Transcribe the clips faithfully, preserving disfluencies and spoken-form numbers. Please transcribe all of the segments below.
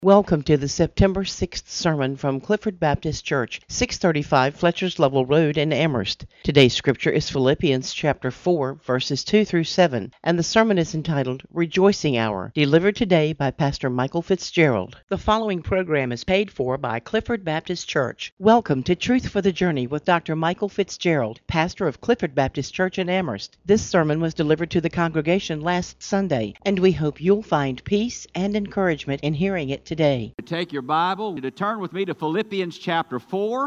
Welcome to the September sixth sermon from Clifford Baptist Church, six thirty-five Fletcher's Level Road in Amherst. Today's scripture is Philippians chapter four, verses two through seven, and the sermon is entitled Rejoicing Hour, delivered today by Pastor Michael Fitzgerald. The following program is paid for by Clifford Baptist Church. Welcome to Truth for the Journey with Doctor Michael Fitzgerald, pastor of Clifford Baptist Church in Amherst. This sermon was delivered to the congregation last Sunday, and we hope you'll find peace and encouragement in hearing it today. Take your Bible to turn with me to Philippians chapter four.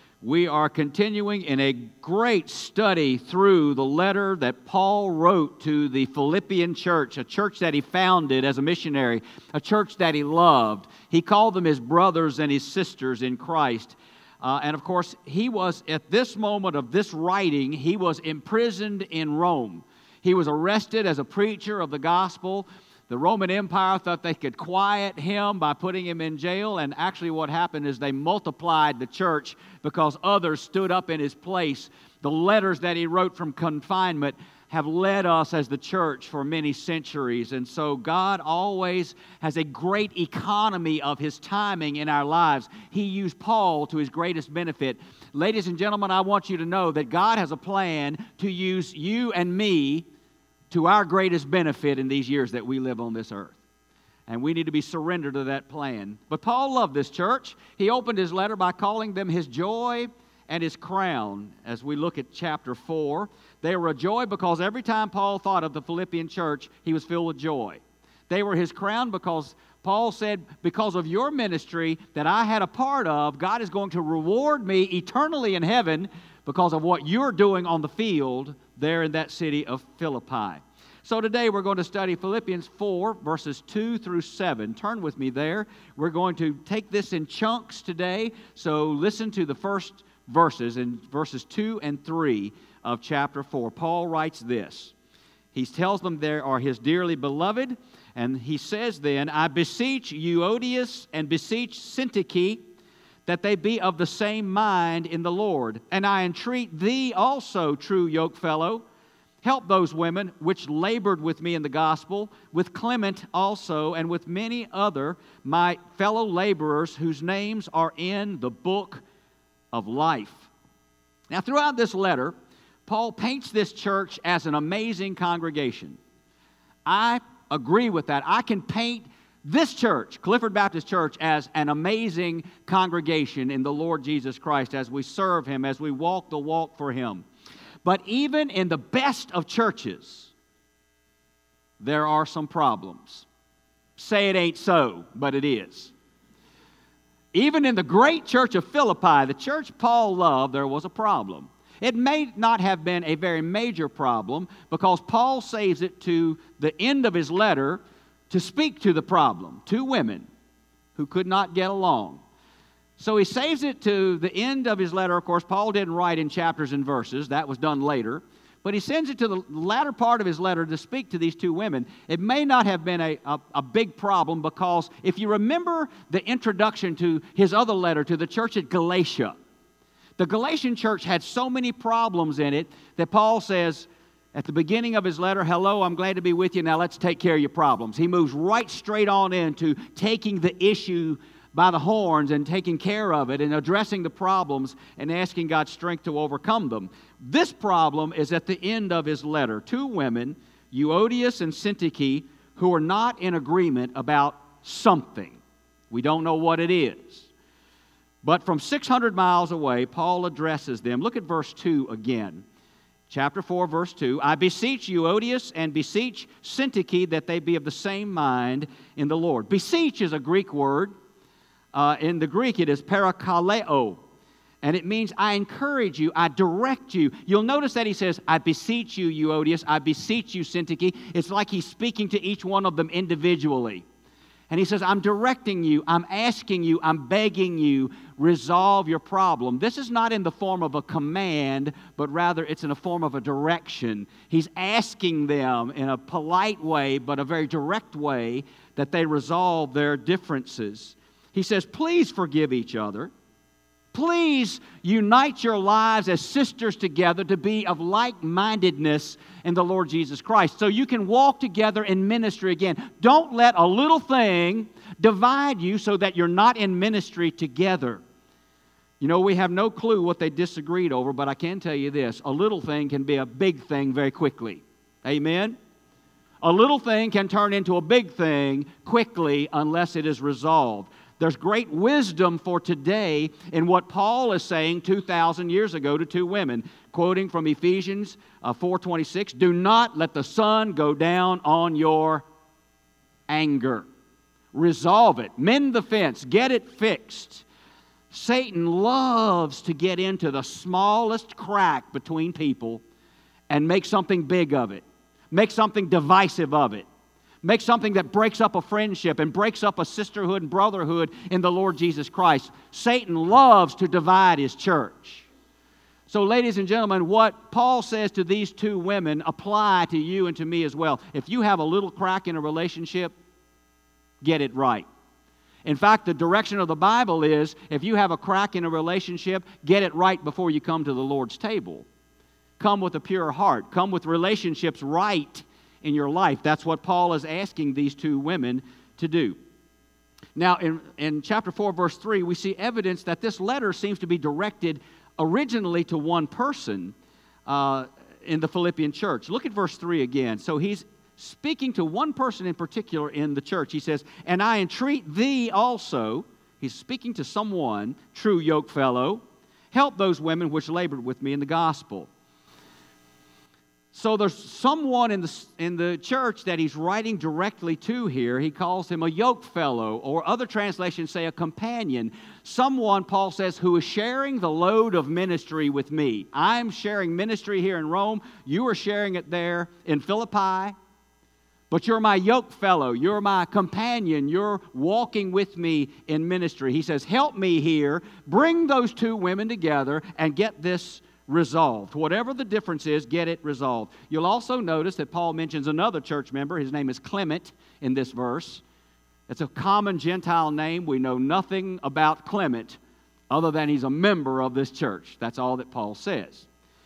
We are continuing in a great study through the letter that Paul wrote to the Philippian church, a church that he founded as a missionary, a church that he loved. He called them his brothers and his sisters in Christ. Uh, and of course, he was, at this moment of this writing, he was imprisoned in Rome. He was arrested as a preacher of the gospel. The Roman Empire thought they could quiet him by putting him in jail, and actually what happened is they multiplied the church because others stood up in his place. The letters that he wrote from confinement have led us as the church for many centuries, and so God always has a great economy of His timing in our lives. He used Paul to his greatest benefit. Ladies and gentlemen, I want you to know that God has a plan to use you and me to our greatest benefit in these years that we live on this earth. And we need to be surrendered to that plan. But Paul loved this church. He opened his letter by calling them his joy and his crown. As we look at chapter four, they were a joy because every time Paul thought of the Philippian church, he was filled with joy. They were his crown because Paul said, because of your ministry that I had a part of, God is going to reward me eternally in heaven because of what you're doing on the field there in that city of Philippi. So today we're going to study Philippians four, verses two through seven. Turn with me there. We're going to take this in chunks today, so listen to the first verses, in verses two and three of chapter four. Paul writes this. He tells them they are his dearly beloved, and he says then, I beseech Euodias and beseech Syntyche that they be of the same mind in the Lord. And I entreat thee also, true yokefellow, help those women which labored with me in the gospel, with Clement also, and with many other my fellow laborers whose names are in the book of life. Now, throughout this letter, Paul paints this church as an amazing congregation. I agree with that. I can paint this church, Clifford Baptist Church, as an amazing congregation in the Lord Jesus Christ as we serve Him, as we walk the walk for Him. But even in the best of churches, there are some problems. Say it ain't so, but it is. Even in the great church of Philippi, the church Paul loved, there was a problem. It may not have been a very major problem because Paul saves it to the end of his letter to speak to the problem. Two women who could not get along. So he saves it to the end of his letter. Of course, Paul didn't write in chapters and verses. That was done later. But he sends it to the latter part of his letter to speak to these two women. It may not have been a, a, a big problem because if you remember the introduction to his other letter to the church at Galatia, the Galatian church had so many problems in it that Paul says, at the beginning of his letter, hello, I'm glad to be with you. Now let's take care of your problems. He moves right straight on into taking the issue by the horns and taking care of it and addressing the problems and asking God's strength to overcome them. This problem is at the end of his letter. Two women, Euodias and Syntyche, who are not in agreement about something. We don't know what it is. But from six hundred miles away, Paul addresses them. Look at verse two again. Chapter four, verse two, I beseech Euodias and beseech Syntyche that they be of the same mind in the Lord. Beseech is a Greek word. Uh, in the Greek, it is parakaleo, and it means I encourage you, I direct you. You'll notice that he says, I beseech you, Euodias, I beseech you, Syntyche. It's like he's speaking to each one of them individually. And he says, I'm directing you, I'm asking you, I'm begging you, resolve your problem. This is not in the form of a command, but rather it's in the form of a direction. He's asking them in a polite way, but a very direct way, that they resolve their differences. He says, please forgive each other. Please unite your lives as sisters together to be of like-mindedness in the Lord Jesus Christ, so you can walk together in ministry again. Don't let a little thing divide you so that you're not in ministry together. You know, we have no clue what they disagreed over, but I can tell you this: a little thing can be a big thing very quickly. Amen? A little thing can turn into a big thing quickly unless it is resolved. There's great wisdom for today in what Paul is saying two thousand years ago to two women. Quoting from Ephesians uh, four twenty-six, "Do not let the sun go down on your anger." Resolve it. Mend the fence. Get it fixed. Satan loves to get into the smallest crack between people and make something big of it. Make something divisive of it. Make something that breaks up a friendship and breaks up a sisterhood and brotherhood in the Lord Jesus Christ. Satan loves to divide his church. So, ladies and gentlemen, what Paul says to these two women apply to you and to me as well. If you have a little crack in a relationship, get it right. In fact, the direction of the Bible is, if you have a crack in a relationship, get it right before you come to the Lord's table. Come with a pure heart. Come with relationships right in your life. That's what Paul is asking these two women to do. Now, in, in chapter four, verse three, we see evidence that this letter seems to be directed originally to one person uh, in the Philippian church. Look at verse three again. So he's speaking to one person in particular in the church. He says, "And I entreat thee also," he's speaking to someone, "true yokefellow, help those women which labored with me in the gospel." So there's someone in the, in the church that he's writing directly to here. He calls him a yokefellow, or other translations say a companion. Someone, Paul says, who is sharing the load of ministry with me. I'm sharing ministry here in Rome. You are sharing it there in Philippi. But you're my yokefellow. You're my companion. You're walking with me in ministry. He says, help me here. Bring those two women together and get this resolved. Whatever the difference is, get it resolved. You'll also notice that Paul mentions another church member. His name is Clement in this verse. It's a common Gentile name. We know nothing about Clement other than he's a member of this church. That's all that Paul says.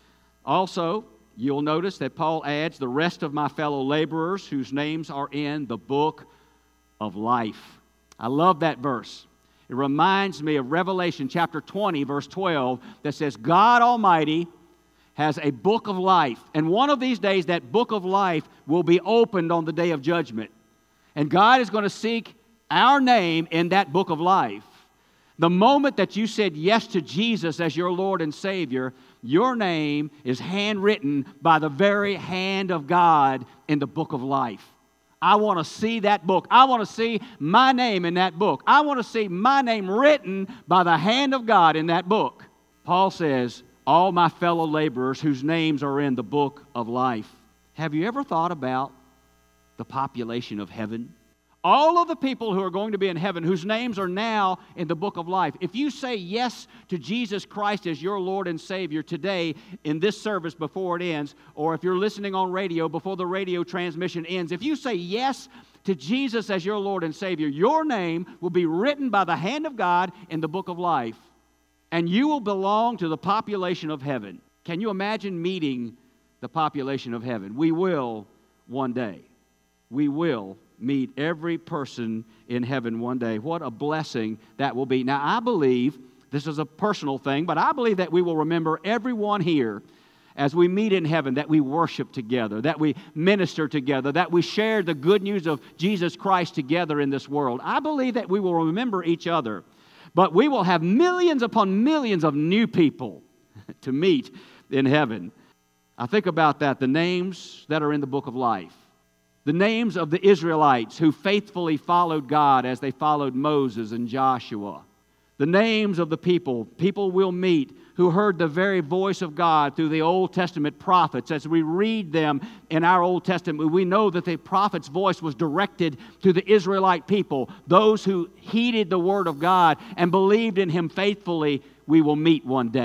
Also, you'll notice that Paul adds the rest of my fellow laborers whose names are in the book of life. I love that verse. It reminds me of Revelation chapter twenty, verse twelve, that says, God Almighty has a book of life. And one of these days, that book of life will be opened on the day of judgment. And God is going to seek our name in that book of life. The moment that you said yes to Jesus as your Lord and Savior, your name is handwritten by the very hand of God in the book of life. I want to see that book. I want to see my name in that book. I want to see my name written by the hand of God in that book. Paul says, all my fellow laborers whose names are in the book of life. Have you ever thought about the population of heaven? All of the people who are going to be in heaven, whose names are now in the book of life. If you say yes to Jesus Christ as your Lord and Savior today in this service before it ends, or if you're listening on radio before the radio transmission ends, if you say yes to Jesus as your Lord and Savior, your name will be written by the hand of God in the book of life, and you will belong to the population of heaven. Can you imagine meeting the population of heaven? We will one day. We will meet every person in heaven one day. What a blessing that will be. Now, I believe, this is a personal thing, but I believe that we will remember everyone here as we meet in heaven, that we worship together, that we minister together, that we share the good news of Jesus Christ together in this world. I believe that we will remember each other, but we will have millions upon millions of new people to meet in heaven. I think about that, the names that are in the book of life. The names of the Israelites who faithfully followed God as they followed Moses and Joshua. The names of the people, people we'll meet who heard the very voice of God through the Old Testament prophets. As we read them in our Old Testament, we know that the prophet's voice was directed to the Israelite people. Those who heeded the Word of God and believed in Him faithfully, we will meet one day.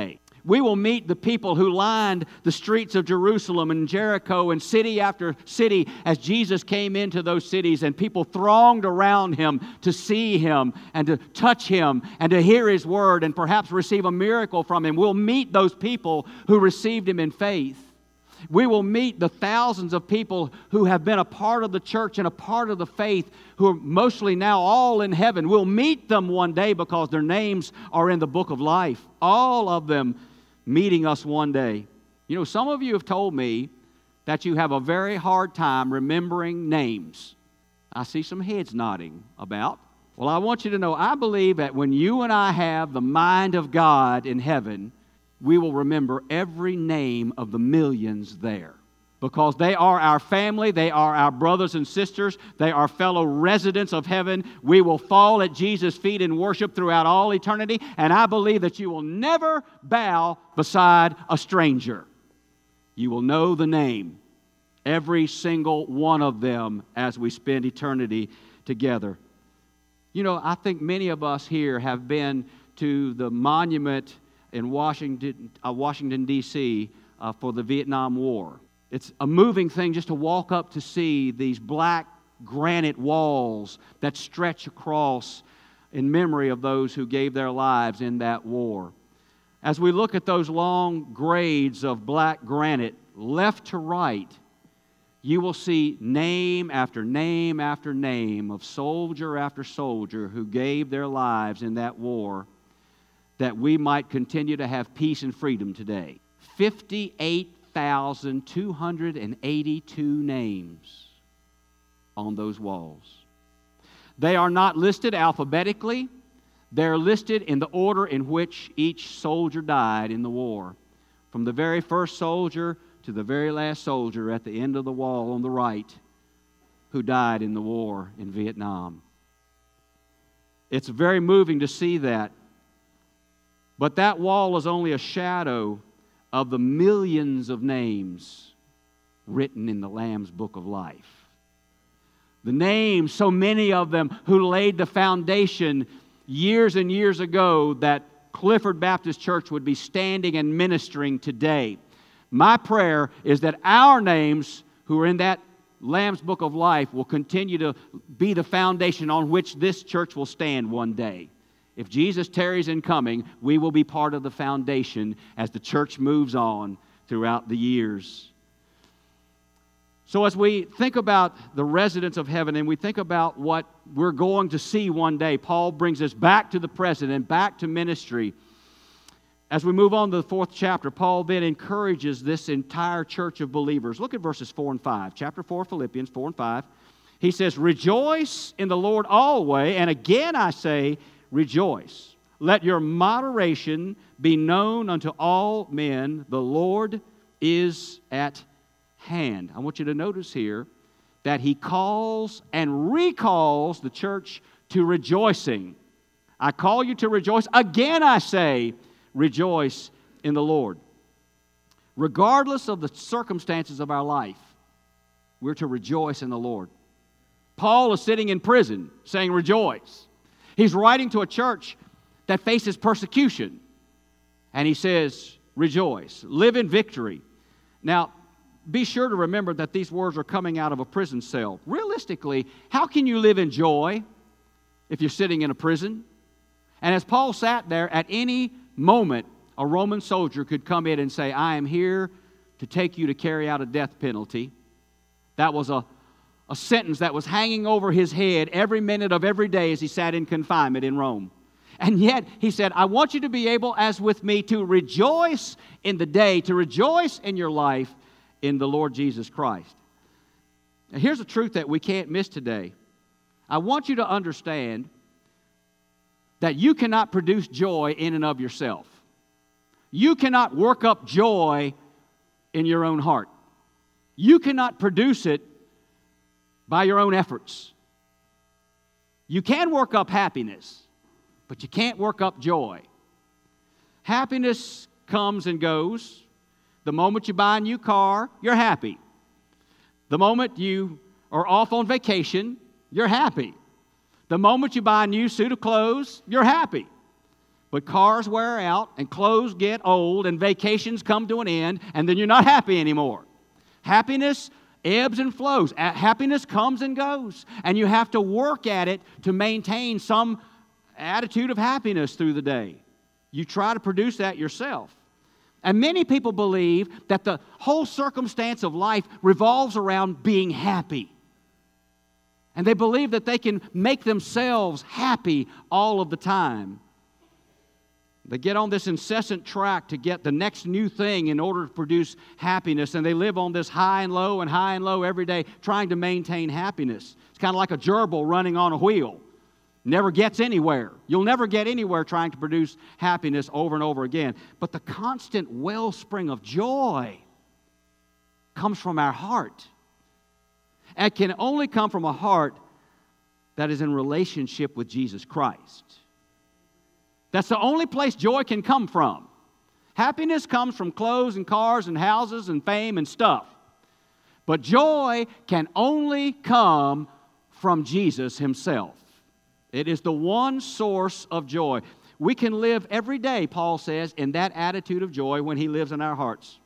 We will meet the people who lined the streets of Jerusalem and Jericho and city after city as Jesus came into those cities, and people thronged around Him to see Him and to touch Him and to hear His word and perhaps receive a miracle from Him. We'll meet those people who received Him in faith. We will meet the thousands of people who have been a part of the church and a part of the faith, who are mostly now all in heaven. We'll meet them one day because their names are in the book of life. All of them meeting us one day. You know, some of you have told me that you have a very hard time remembering names. I see some heads nodding about. Well, I want you to know, I believe that when you and I have the mind of God in heaven, we will remember every name of the millions there, because they are our family, they are our brothers and sisters, they are fellow residents of heaven. We will fall at Jesus' feet in worship throughout all eternity, and I believe that you will never bow beside a stranger. You will know the name, every single one of them, as we spend eternity together. You know, I think many of us here have been to the monument in Washington, uh, Washington D C uh, for the Vietnam War. It's a moving thing just to walk up to see these black granite walls that stretch across in memory of those who gave their lives in that war. As we look at those long grades of black granite, left to right, you will see name after name after name of soldier after soldier who gave their lives in that war, that we might continue to have peace and freedom today. fifty-eight thousand two hundred eighty-two names on those walls. They are not listed alphabetically. They're listed in the order in which each soldier died in the war, from the very first soldier to the very last soldier at the end of the wall on the right who died in the war in Vietnam. It's very moving to see that. But that wall is only a shadow of the millions of names written in the Lamb's Book of Life. The names, so many of them, who laid the foundation years and years ago that Clifford Baptist Church would be standing and ministering today. My prayer is that our names, who are in that Lamb's Book of Life, will continue to be the foundation on which this church will stand one day. If Jesus tarries in coming, we will be part of the foundation as the church moves on throughout the years. So as we think about the residents of heaven and we think about what we're going to see one day, Paul brings us back to the present and back to ministry. As we move on to the fourth chapter, Paul then encourages this entire church of believers. Look at verses four and five. Chapter four, Philippians four and five. He says, "Rejoice in the Lord always, and again I say, rejoice. Let your moderation be known unto all men. The Lord is at hand." I want you to notice here that he calls and recalls the church to rejoicing. I call you to rejoice. Again I say, rejoice in the Lord. Regardless of the circumstances of our life, we're to rejoice in the Lord. Paul is sitting in prison saying, rejoice. He's writing to a church that faces persecution. And he says, rejoice. Live in victory. Now, be sure to remember that these words are coming out of a prison cell. Realistically, how can you live in joy if you're sitting in a prison? And as Paul sat there, at any moment, a Roman soldier could come in and say, I am here to take you to carry out a death penalty. That was a A sentence that was hanging over his head every minute of every day as he sat in confinement in Rome. And yet, he said, I want you to be able, as with me, to rejoice in the day, to rejoice in your life in the Lord Jesus Christ. Now, here's a truth that we can't miss today. I want you to understand that you cannot produce joy in and of yourself. You cannot work up joy in your own heart. You cannot produce it by your own efforts. You can work up happiness, but you can't work up joy. Happiness comes and goes. The moment you buy a new car, you're happy. The moment you are off on vacation, you're happy. The moment you buy a new suit of clothes, you're happy. But cars wear out, and clothes get old, and vacations come to an end, and then you're not happy anymore. Happiness ebbs and flows. Happiness comes and goes, and you have to work at it to maintain some attitude of happiness through the day. You try to produce that yourself. And many people believe that the whole circumstance of life revolves around being happy. And they believe that they can make themselves happy all of the time. They get on this incessant track to get the next new thing in order to produce happiness, and they live on this high and low and high and low every day trying to maintain happiness. It's kind of like a gerbil running on a wheel. Never gets anywhere. You'll never get anywhere trying to produce happiness over and over again. But the constant wellspring of joy comes from our heart. And can only come from a heart that is in relationship with Jesus Christ. That's the only place joy can come from. Happiness comes from clothes and cars and houses and fame and stuff. But joy can only come from Jesus Himself. It is the one source of joy. We can live every day, Paul says, in that attitude of joy when He lives in our hearts.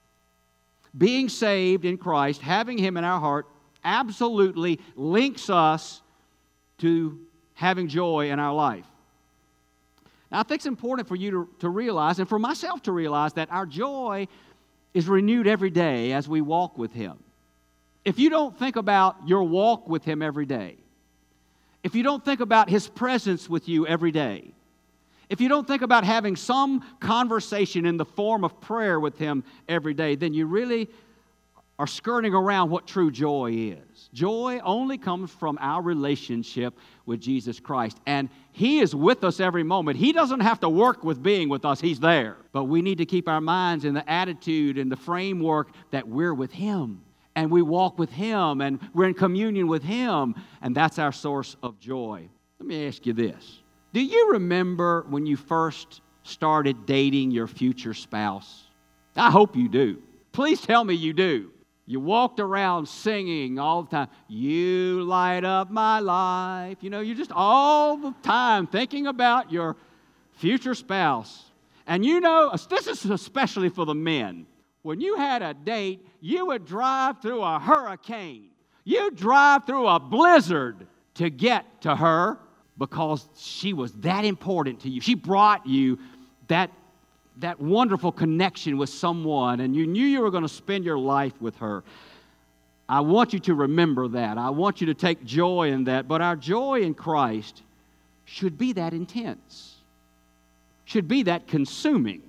Being saved in Christ, having Him in our heart, absolutely links us to having joy in our life. Now, I think it's important for you to, to realize, and for myself to realize, that our joy is renewed every day as we walk with Him. If you don't think about your walk with Him every day, if you don't think about His presence with you every day, if you don't think about having some conversation in the form of prayer with Him every day, then you really are skirting around what true joy is. Joy only comes from our relationship with Jesus Christ. And He is with us every moment. He doesn't have to work with being with us. He's there. But we need to keep our minds in the attitude and the framework that we're with Him. And we walk with Him, and we're in communion with Him. And that's our source of joy. Let me ask you this. Do you remember when you first started dating your future spouse? I hope you do. Please tell me you do. You walked around singing all the time, "You light up my life." You know, you're just all the time thinking about your future spouse. And you know, this is especially for the men. When you had a date, you would drive through a hurricane. You'd drive through a blizzard to get to her because she was that important to you. She brought you that that wonderful connection with someone, and you knew you were going to spend your life with her. I want you to remember that. I want you to take joy in that. But our joy in Christ should be that intense, should be that consuming.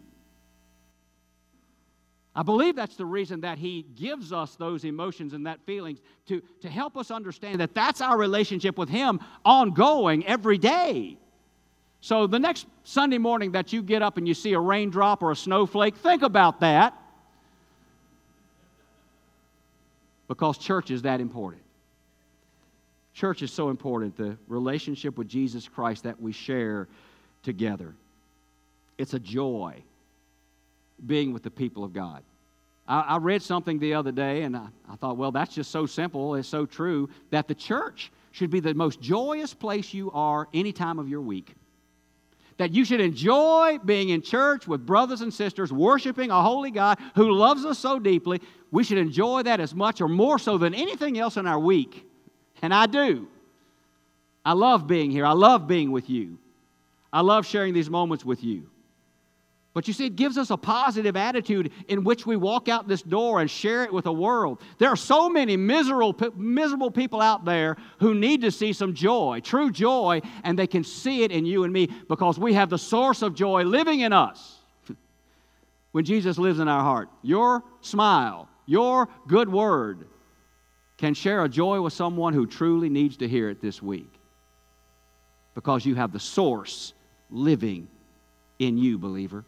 I believe that's the reason that He gives us those emotions and that feelings to, to help us understand that that's our relationship with Him ongoing every day. So the next Sunday morning that you get up and you see a raindrop or a snowflake, think about that. Because church is that important. Church is so important, the relationship with Jesus Christ that we share together. It's a joy being with the people of God. I, I read something the other day, and I, I thought, well, that's just so simple, it's so true, that the church should be the most joyous place you are any time of your week. That you should enjoy being in church with brothers and sisters, worshiping a holy God who loves us so deeply. We should enjoy that as much or more so than anything else in our week. And I do. I love being here. I love being with you. I love sharing these moments with you. But you see, it gives us a positive attitude in which we walk out this door and share it with the world. There are so many miserable, miserable people out there who need to see some joy, true joy, and they can see it in you and me because we have the source of joy living in us when Jesus lives in our heart. Your smile, your good word can share a joy with someone who truly needs to hear it this week because you have the source living in you, believer.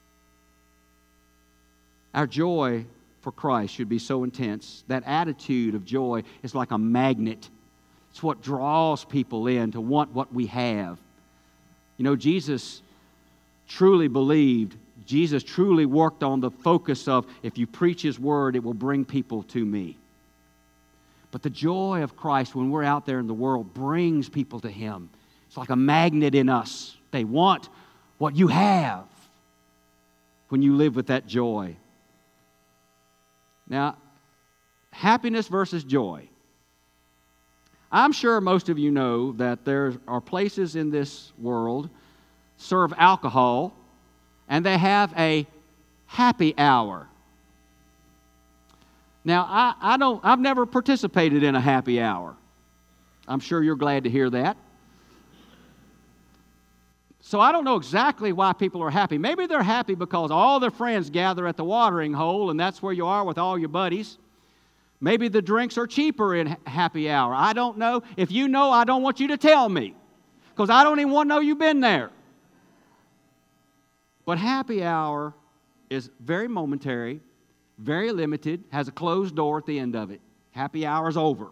Our joy for Christ should be so intense. That attitude of joy is like a magnet. It's what draws people in to want what we have. You know, Jesus truly believed, Jesus truly worked on the focus of, if you preach His word, it will bring people to me. But the joy of Christ when we're out there in the world brings people to Him. It's like a magnet in us. They want what you have when you live with that joy. Now, happiness versus joy. I'm sure most of you know that there are places in this world serve alcohol, and they have a happy hour. Now, I, I don't, I've never participated in a happy hour. I'm sure you're glad to hear that. So I don't know exactly why people are happy. Maybe they're happy because all their friends gather at the watering hole, and that's where you are with all your buddies. Maybe the drinks are cheaper in happy hour. I don't know. If you know, I don't want you to tell me, because I don't even want to know you've been there. But happy hour is very momentary, very limited, has a closed door at the end of it. Happy hour is over.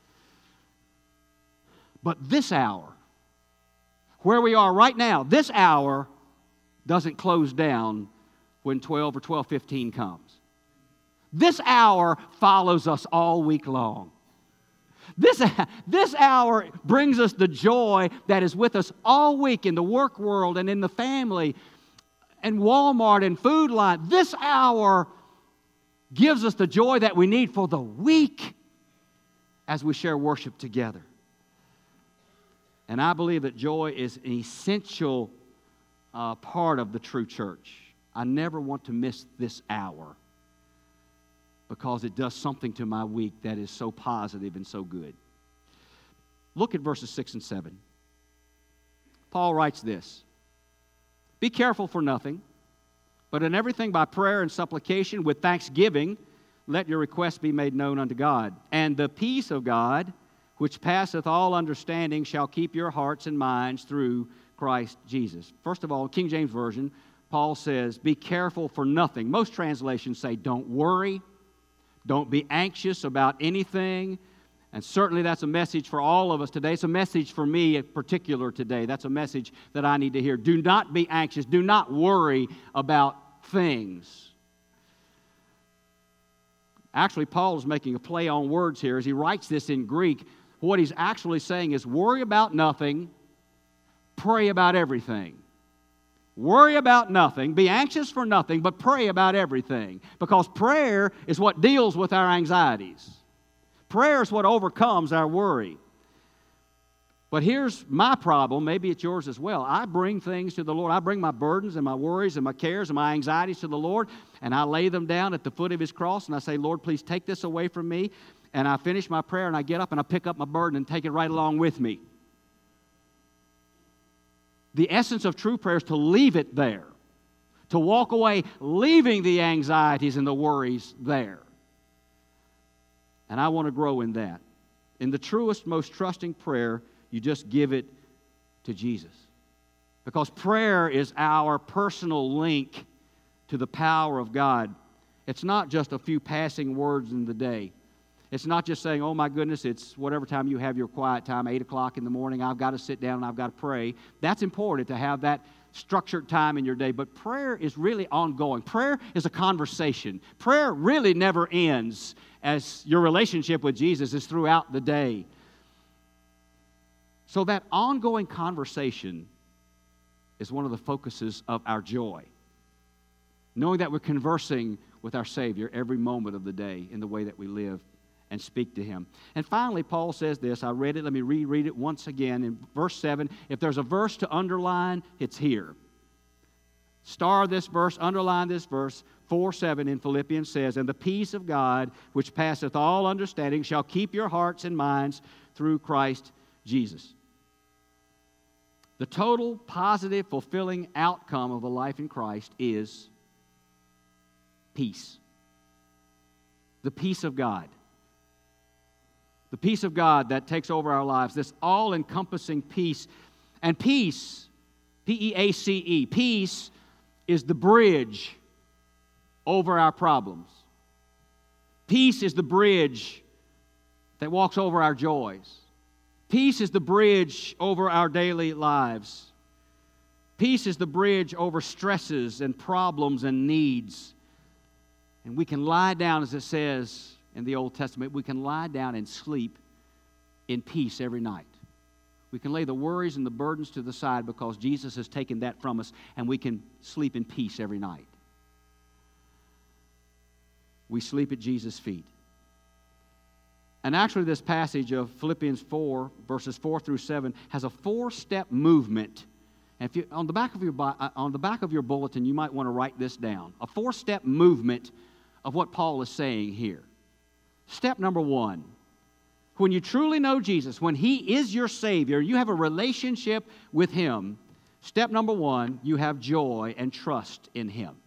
But this hour, where we are right now, this hour doesn't close down when twelve or twelve fifteen comes. This hour follows us all week long. This, this hour brings us the joy that is with us all week in the work world and in the family and Walmart and Food Line. This hour gives us the joy that we need for the week as we share worship together. And I believe that joy is an essential uh, part of the true church. I never want to miss this hour, because it does something to my week that is so positive and so good. Look at verses six and seven. Paul writes this: "Be careful for nothing, but in everything by prayer and supplication with thanksgiving, let your requests be made known unto God. And the peace of God, which passeth all understanding, shall keep your hearts and minds through Christ Jesus." First of all, King James Version, Paul says, be careful for nothing. Most translations say, don't worry. Don't be anxious about anything. And certainly that's a message for all of us today. It's a message for me in particular today. That's a message that I need to hear. Do not be anxious. Do not worry about things. Actually, Paul is making a play on words here as he writes this in Greek. What he's actually saying is worry about nothing, pray about everything. Worry about nothing, be anxious for nothing, but pray about everything. Because prayer is what deals with our anxieties. Prayer is what overcomes our worry. But here's my problem, maybe it's yours as well. I bring things to the Lord. I bring my burdens and my worries and my cares and my anxieties to the Lord, and I lay them down at the foot of His cross, and I say, Lord, please take this away from me. And I finish my prayer, and I get up and I pick up my burden and take it right along with me. The essence of true prayer is to leave it there, to walk away leaving the anxieties and the worries there. And I want to grow in that. In the truest, most trusting prayer, you just give it to Jesus. Because prayer is our personal link to the power of God. It's not just a few passing words in the day. It's not just saying, oh my goodness, it's whatever time you have your quiet time, eight o'clock in the morning, I've got to sit down and I've got to pray. That's important to have that structured time in your day. But prayer is really ongoing. Prayer is a conversation. Prayer really never ends, as your relationship with Jesus is throughout the day. So that ongoing conversation is one of the focuses of our joy. Knowing that we're conversing with our Savior every moment of the day in the way that we live and speak to Him. And finally, Paul says this. I read it. Let me reread it once again in verse seven. If there's a verse to underline, it's here. Star this verse, underline this verse. four seven in Philippians says, "And the peace of God, which passeth all understanding, shall keep your hearts and minds through Christ Jesus." The total, positive, fulfilling outcome of a life in Christ is peace. The peace of God. The peace of God that takes over our lives, this all-encompassing peace. And peace, P E A C E, peace is the bridge over our problems. Peace is the bridge that walks over our joys. Peace is the bridge over our daily lives. Peace is the bridge over stresses and problems and needs. And we can lie down, as it says in the Old Testament, we can lie down and sleep in peace every night. We can lay the worries and the burdens to the side because Jesus has taken that from us, and we can sleep in peace every night. We sleep at Jesus' feet. And actually, this passage of Philippians four, verses four through seven, has a four-step movement. And if you, on the back of your on the back of your bulletin, you might want to write this down. A four-step movement of what Paul is saying here. Step number one. When you truly know Jesus, when He is your Savior, you have a relationship with Him. Step number one, you have joy and trust in Him.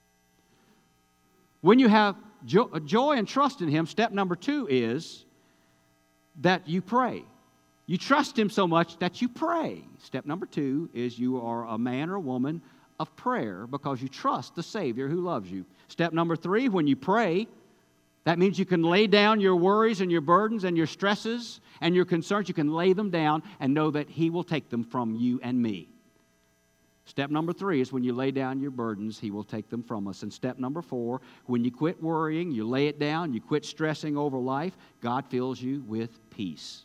When you have jo- joy and trust in Him, step number two is that you pray. You trust Him so much that you pray. Step number two is you are a man or a woman of prayer because you trust the Savior who loves you. Step number three, when you pray, that means you can lay down your worries and your burdens and your stresses and your concerns. You can lay them down and know that He will take them from you and me. Step number three is when you lay down your burdens, He will take them from us. And step number four, when you quit worrying, you lay it down, you quit stressing over life, God fills you with peace.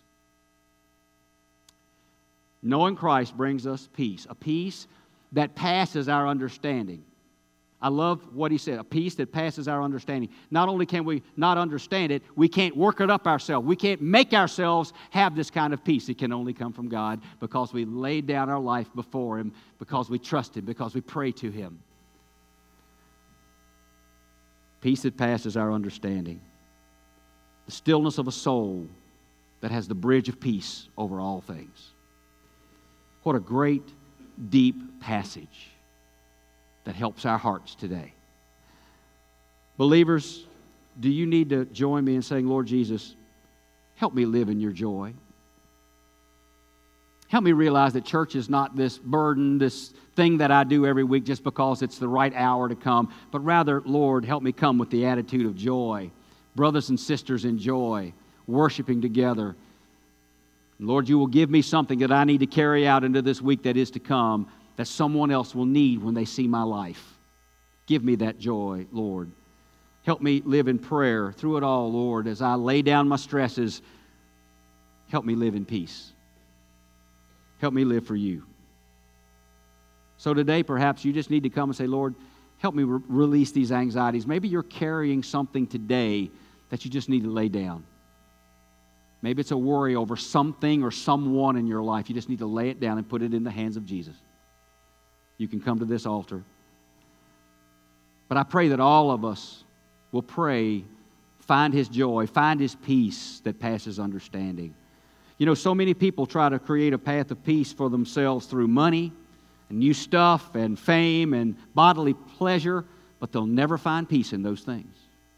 Knowing Christ brings us peace, a peace that passes our understanding. I love what he said, a peace that passes our understanding. Not only can we not understand it, we can't work it up ourselves. We can't make ourselves have this kind of peace. It can only come from God because we laid down our life before Him, because we trust Him, because we pray to Him. Peace that passes our understanding. The stillness of a soul that has the bridge of peace over all things. What a great, deep passage that helps our hearts today. Believers, do you need to join me in saying, Lord Jesus, help me live in your joy? Help me realize that church is not this burden, this thing that I do every week just because it's the right hour to come, but rather, Lord, help me come with the attitude of joy. Brothers and sisters in joy, worshiping together. Lord, you will give me something that I need to carry out into this week that is to come, that someone else will need when they see my life. Give me that joy, Lord. Help me live in prayer through it all, Lord, as I lay down my stresses. Help me live in peace. Help me live for you. So today, perhaps you just need to come and say, Lord, help me re- release these anxieties. Maybe you're carrying something today that you just need to lay down. Maybe it's a worry over something or someone in your life. You just need to lay it down and put it in the hands of Jesus. You can come to this altar. But I pray that all of us will pray, find His joy, find His peace that passes understanding. You know, so many people try to create a path of peace for themselves through money and new stuff and fame and bodily pleasure, but they'll never find peace in those things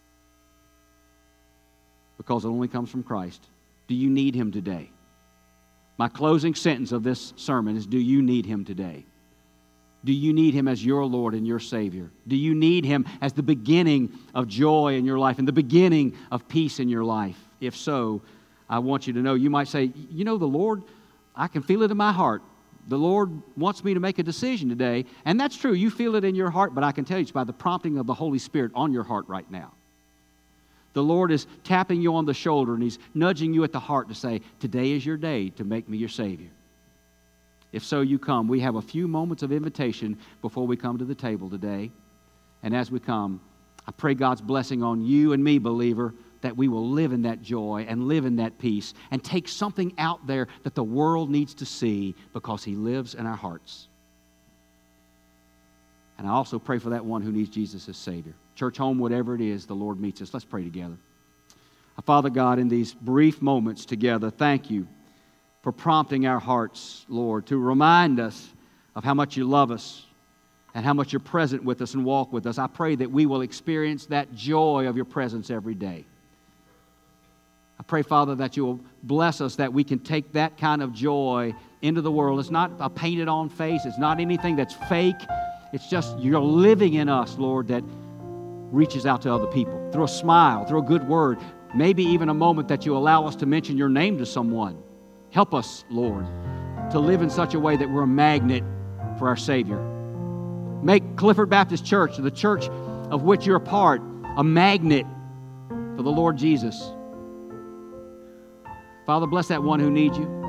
because it only comes from Christ. Do you need Him today? My closing sentence of this sermon is, do you need Him today? Do you need Him as your Lord and your Savior? Do you need Him as the beginning of joy in your life and the beginning of peace in your life? If so, I want you to know, you might say, you know, the Lord, I can feel it in my heart. The Lord wants me to make a decision today. And that's true. You feel it in your heart, but I can tell you it's by the prompting of the Holy Spirit on your heart right now. The Lord is tapping you on the shoulder and He's nudging you at the heart to say, today is your day to make me your Savior. If so, you come. We have a few moments of invitation before we come to the table today. And as we come, I pray God's blessing on you and me, believer, that we will live in that joy and live in that peace and take something out there that the world needs to see because He lives in our hearts. And I also pray for that one who needs Jesus as Savior. Church, home, whatever it is, the Lord meets us. Let's pray together. Father God, in these brief moments together, thank you for prompting our hearts, Lord, to remind us of how much you love us and how much you're present with us and walk with us. I pray that we will experience that joy of your presence every day. I pray, Father, that you will bless us, that we can take that kind of joy into the world. It's not a painted-on face. It's not anything that's fake. It's just you're living in us, Lord, that reaches out to other people through a smile, through a good word, maybe even a moment that you allow us to mention your name to someone. Help us, Lord, to live in such a way that we're a magnet for our Savior. Make Clifford Baptist Church, the church of which you're a part, a magnet for the Lord Jesus. Father, bless that one who needs you.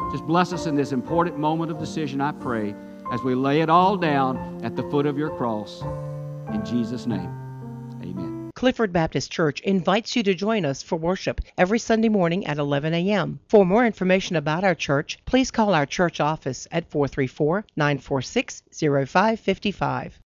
Just bless us in this important moment of decision, I pray, as we lay it all down at the foot of your cross. In Jesus' name, amen. Clifford Baptist Church invites you to join us for worship every Sunday morning at eleven a.m. For more information about our church, please call our church office at four three four, nine four six, zero five five five.